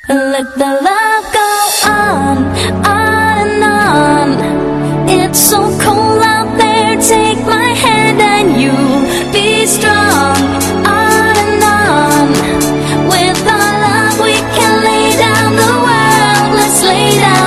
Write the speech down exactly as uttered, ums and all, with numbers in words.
Let the love go on, on and on. It's so cold out there, take my hand and you be strong. On and on. With our love we can lay down the world, let's lay down